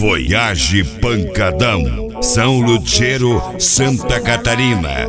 Voyage Pancadão, São Lutero, Santa Catarina.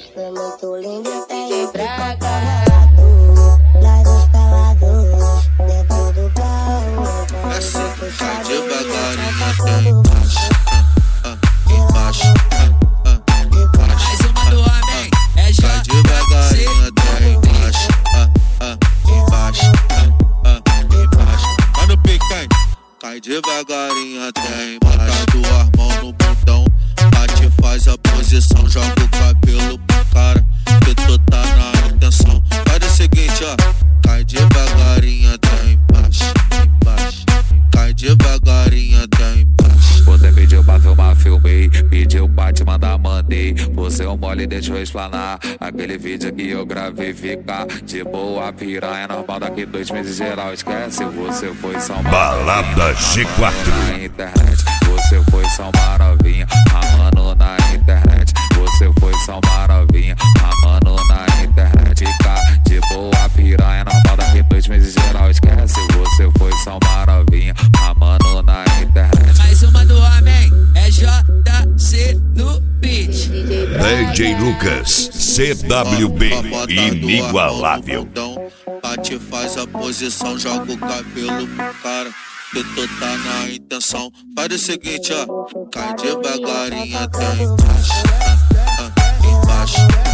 Devagarinho até embaixo do armão no bundão. Bate, faz a posição, joga o cabelo pro cara, que tu tá na intenção. Faz o seguinte, ó, cai devagarinho até embaixo, embaixo. Cai devagarinho até embaixo. Você pediu pra filmar, filmei. Pediu pra te mandar, mandei. Você é um mole, deixa eu explanar. Aquele vídeo que eu gravei fica de boa, piranha normal. Daqui 2 meses geral esquece. Você foi São Balada G4 na internet. Você foi São Maravinha, amando na internet. Você foi São Maravinha, amando na internet. Fica de boa, piranha normal. Daqui 2 meses geral esquece. Você foi São Maravinha, amando na internet. Mais uma do homem, é JC no beat. DJ Lucas, CWB, inigualável. Bate, faz a posição, joga o cabelo pro cara, que tu tá na intenção. Faz o seguinte, ó, cai devagarinho até embaixo, embaixo.